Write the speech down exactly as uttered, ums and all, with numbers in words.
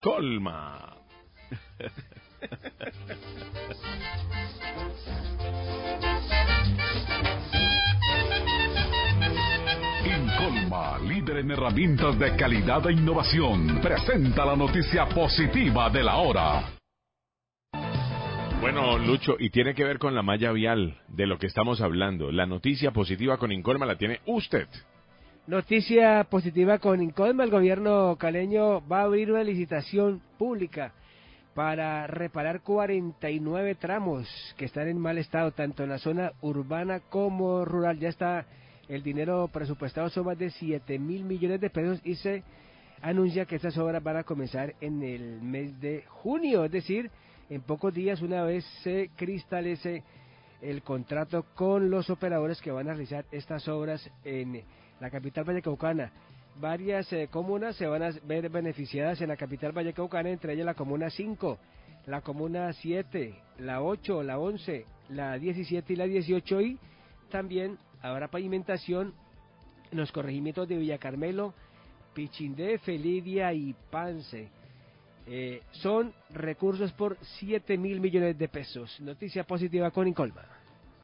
Incolma. Incolma, líder en herramientas de calidad e innovación, presenta la noticia positiva de la hora. Bueno, Lucho, y tiene que ver con la malla vial de lo que estamos hablando. La noticia positiva con Incolma la tiene usted. Noticia positiva con Incolma. El gobierno caleño va a abrir una licitación pública para reparar cuarenta y nueve tramos que están en mal estado, tanto en la zona urbana como rural. Ya está el dinero presupuestado, son más de siete mil millones de pesos, y se anuncia que estas obras van a comenzar en el mes de junio, es decir, en pocos días, una vez se cristalice el contrato con los operadores que van a realizar estas obras en la capital vallecaucana. Varias eh, comunas se van a ver beneficiadas en la capital vallecaucana, entre ellas la comuna cinco, la comuna siete, la ocho, la once, la diecisiete y la dieciocho, y también habrá pavimentación en los corregimientos de Villa Carmelo, Pichindé, Felidia y Pance. Eh, son recursos por siete mil millones de pesos. Noticia positiva con Incolma.